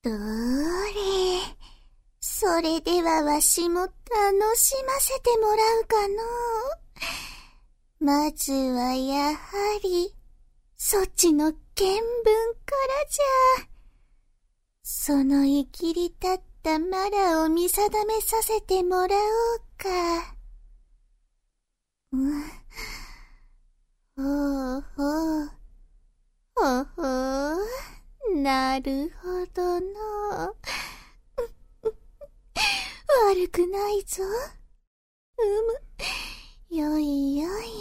どれ、それではわしも楽しませてもらうかの。まずはやはり、そちの見聞からじゃ。そのいきり立ったマラを見定めさせてもらおうか。ほうほう。ほほう。なるほどの。悪くないぞ。よいよい。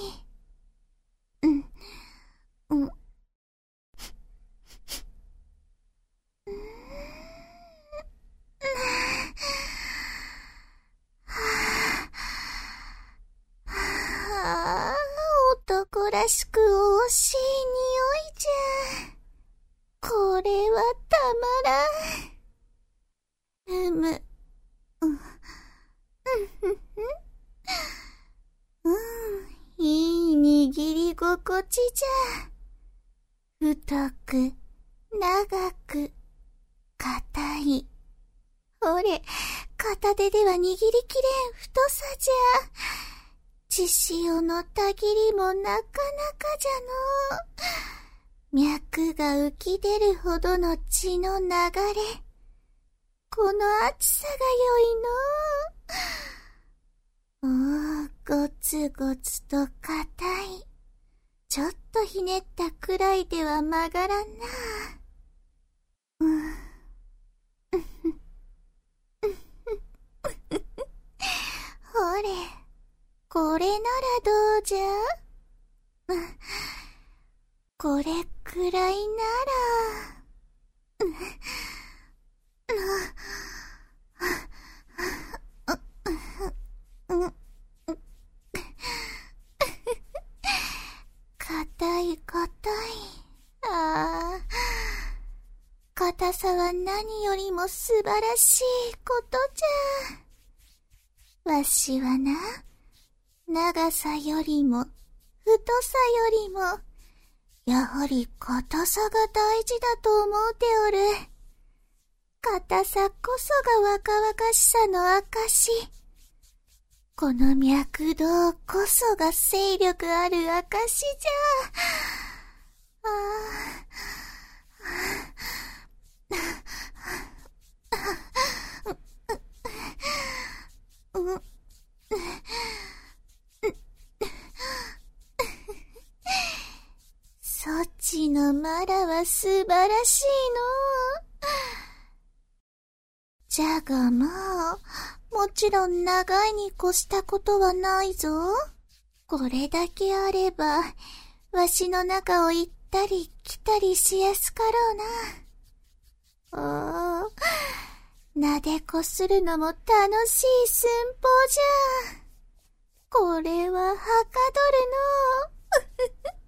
男らしく惜しい匂いじゃ。これはたまらん。いい握り心地じゃ。太く、長く、硬い。ほれ、片手では握りきれん太さじゃ。血潮のたぎりもなかなかじゃの。脈が浮き出るほどの血の流れ。この熱さが良いの。ごつごつと硬い。ちょっとひねったくらいでは曲がらんな。ほれ、これならどうじゃ？これくらいなら。硬い硬い。硬さは何よりも素晴らしいことじゃ。わしはな、長さよりも太さよりもやはり硬さが大事だと思うておる。硬さこそが若々しさの証。この脈動こそが勢力ある証じゃ。そちのマラは素晴らしいの。じゃがまあ、もちろん長いに越したことはないぞ。これだけあれば、わしの中を行ったり来たりしやすかろうな。なでこするのも楽しい寸法じゃ。これははかどるの。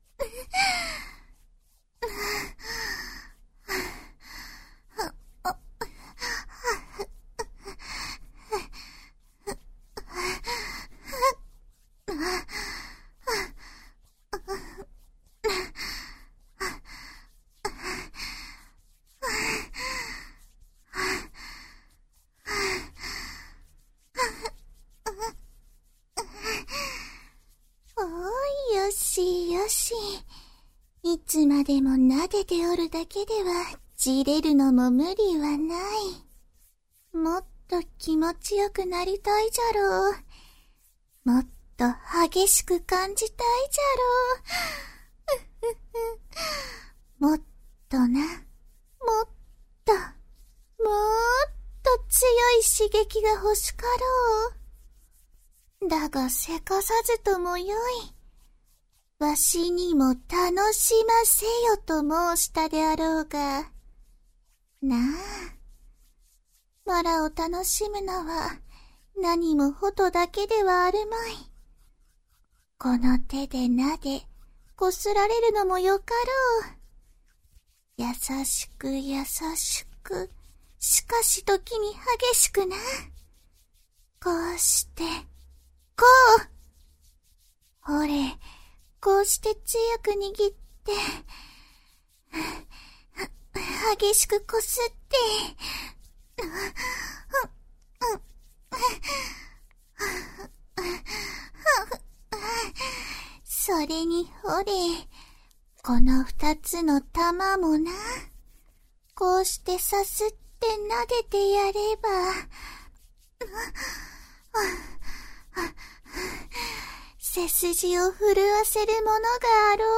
よしよし。いつまでも撫でておるだけではじれるのも無理はない。もっと気持ちよくなりたいじゃろう。もっと激しく感じたいじゃろう。もっとな、もっと強い刺激が欲しかろう。だがせかさずともよい。わしにも楽しませよと申したであろうが。なあ。マラを楽しむのは何もほどだけではあるまい。この手で撫で、こすられるのもよかろう。優しく優しく、しかし時に激しくな。こうして、こう。ほれ、こうして強く握って、 激しくこすって。それにほれ、この2つの玉もな、こうしてさすって撫でてやれば、背筋を震わせるものがあろ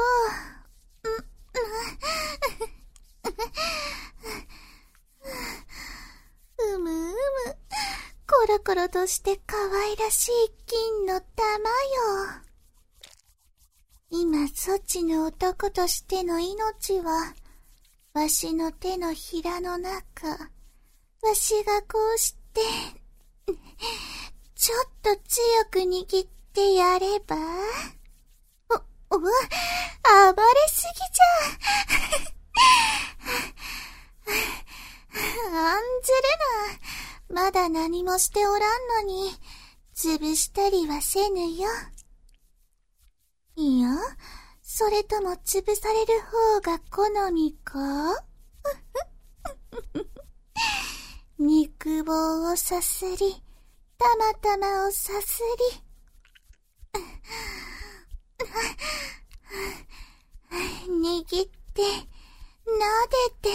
う。むうむ、コロコロとして可愛らしい金の玉よ。今そちの男としての命は、わしの手のひらの中、わしがこうして、ちょっと強く握ってやれば、暴れすぎじゃ。案ずるな。まだ何もしておらんのに、潰したりはせぬよ。いや、それとも潰される方が好みか？肉棒をさすり、玉々をさすり。握って、撫でて、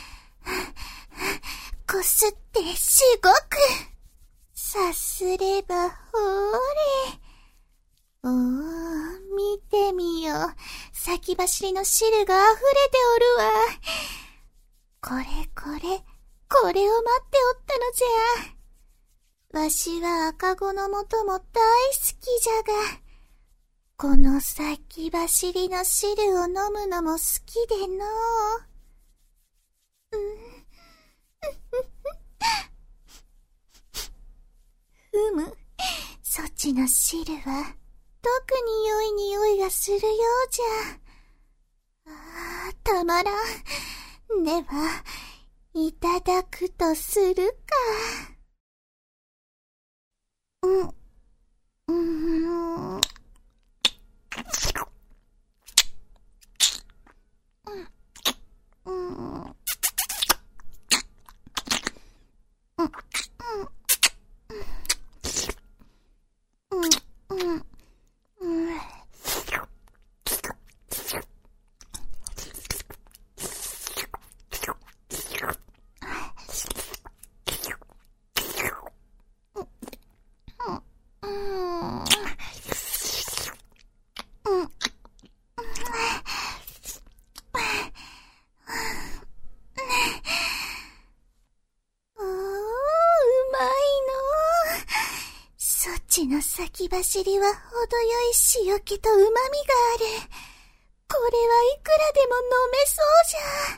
こすってしごく。さすればほれ。おー、見てみよ。先走りの汁が溢れておるわ。これを待っておったのじゃ。わしは赤子の元も大好きじゃが、この先走りの汁を飲むのも好きでのふむ、そちの汁は特に良い匂いがするようじゃ。たまらん。では、いただくとするか。の先走りは程よい塩気と旨味がある。これはいくらでも飲めそうじ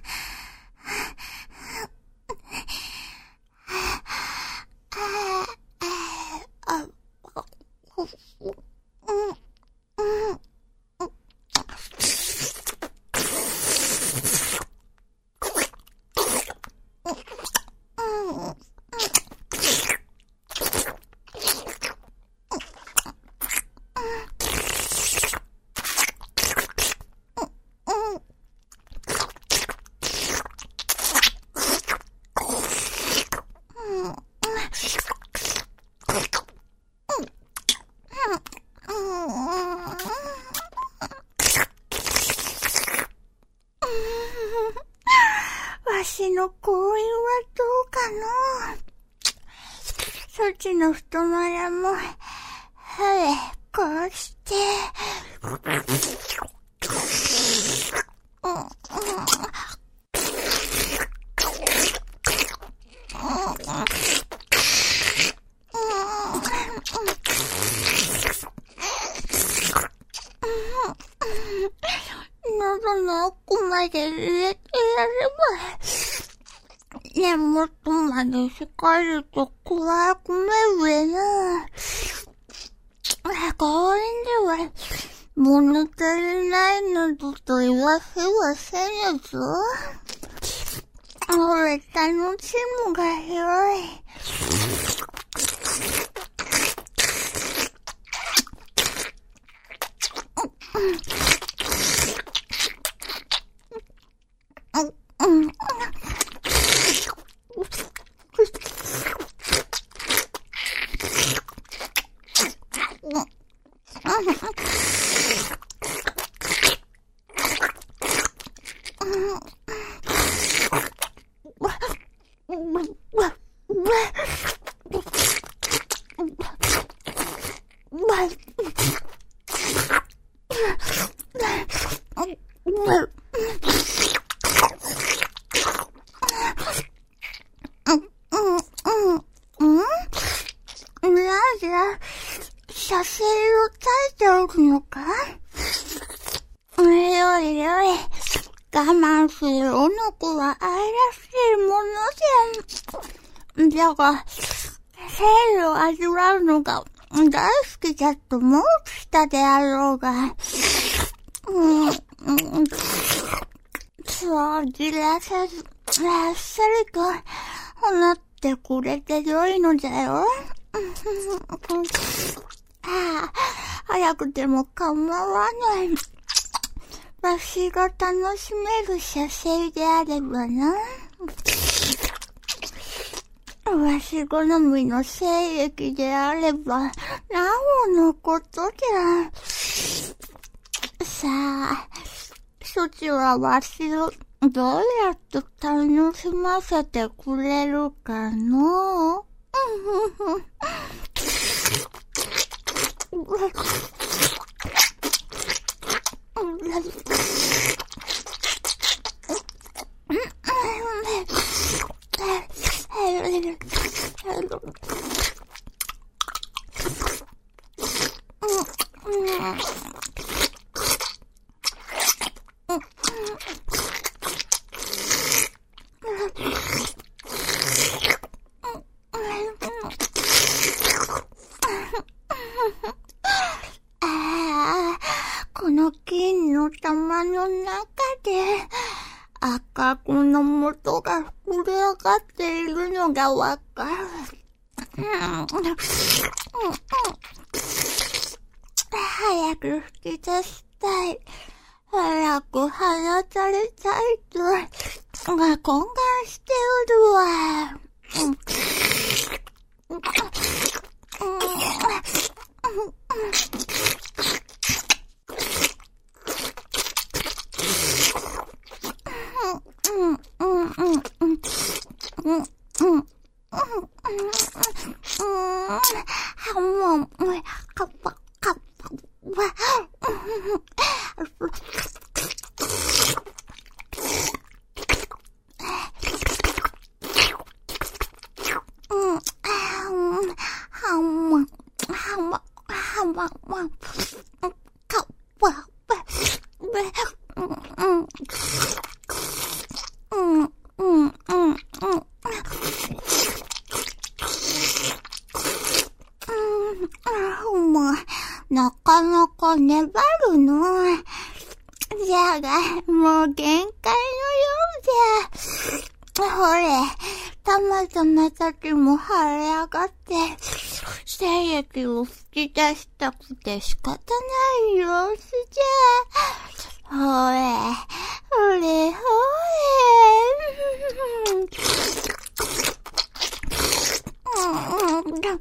わしの行為はどうかの。そちの太もも、こうして、喉の奥まで入れてやれば、根元までしっかりとくわえ込めるえな。公園では、物足りないなどと言わせはせぬぞ。俺楽しむがよい。 写真を描いておるのか？おいおいおい、我慢するおの子は愛らしいものじゃ。だが、生理を味わうのが大好きだと申したであろうが、そうじらさず、あっさりと放ってくれてよいのじゃよ。早くても構わない。わしが楽しめる射精であればな。わし好みの精液であれば、なおのことじゃ。さあ、そちはわしをどうやって楽しませてくれるかの？この金の玉の中で赤子の元が膨れ上がっているのがわかる。早く吹き出したい。早く放たれたいと、懇願しておるわ。なかなか粘るの。じゃが、もう限界のようじゃ。ほれ、たまたま先も腫れ上がって、精液を吹き出したくて仕方ない様子じゃ。ほれ、ほれ、ほれ。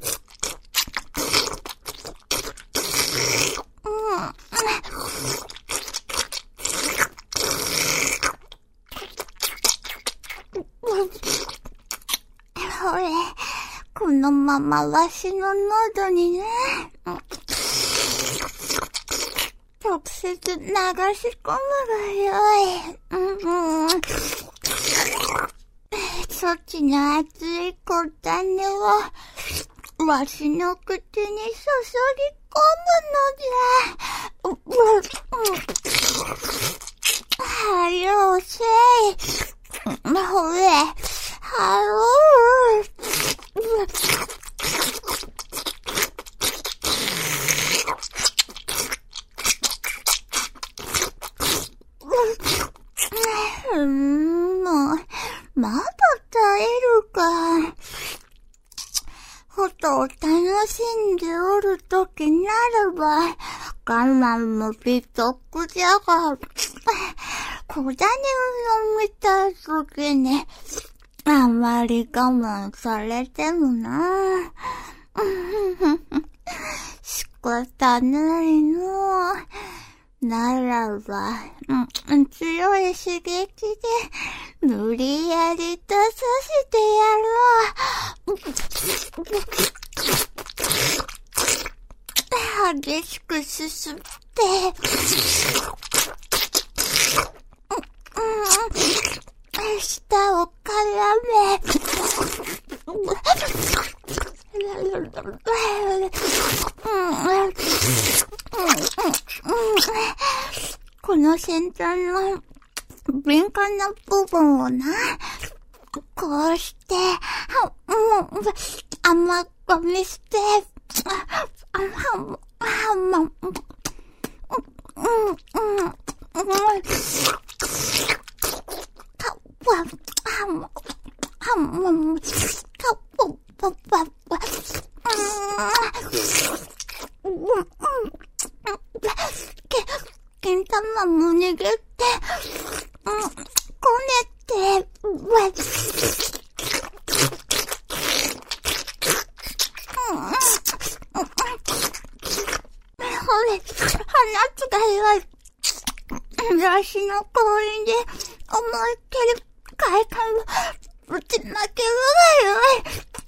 ほれ、このままわしの喉にね、直接流し込むがよい。そっちの熱い小種をわしの口に注ぎ込むのじゃ。はよせい。ほれ、はろう。もう、まだ耐えるか。ことを楽しんでおるときならば、我慢も美徳じゃが、小種を飲みたいときに、あまり我慢されてもな。仕方ないの。ならば、強い刺激で無理やりとさせてやろう。激しくすすって、舌を絡め、 この先端の敏感な部分をな、こうして、甘噛みして、金玉も握って、こねて、鼻つがいは、私の氷で思いっきり快感をぶちまけるわよ。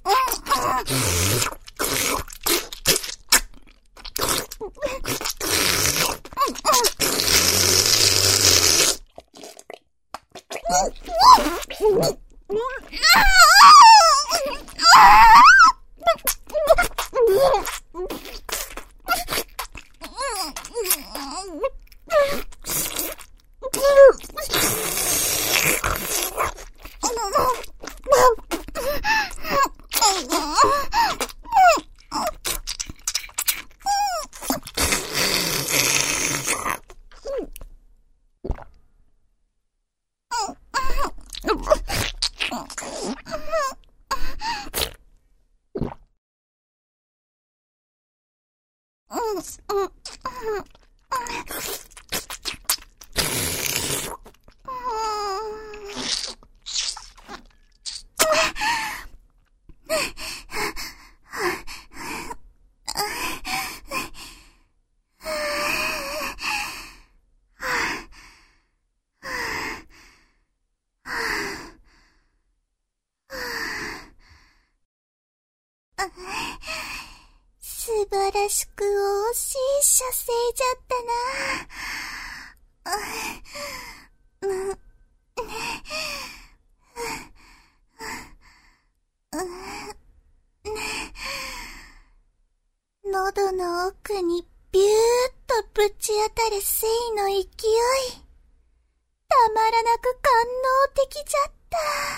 素晴らしく惜しい射精じゃったな。喉の奥にビューッとぶち当たる精の勢い。たまらなく官能的じゃった。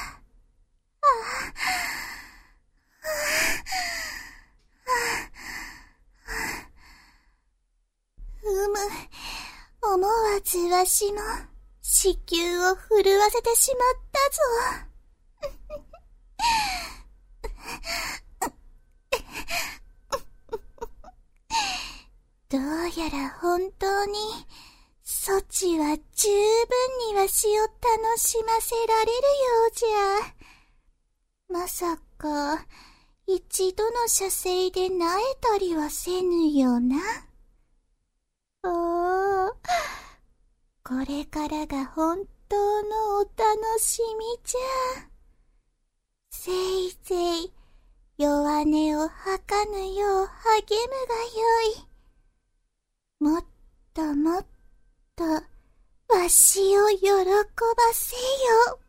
思わずわしも子宮を震わせてしまったぞ。どうやら本当にそちは十分にわしを楽しませられるようじゃ。まさか一度の射精で萎えたりはせぬよな。これからが本当のお楽しみじゃ。せいぜい弱音を吐かぬよう励むがよい。もっともっとわしを喜ばせよ。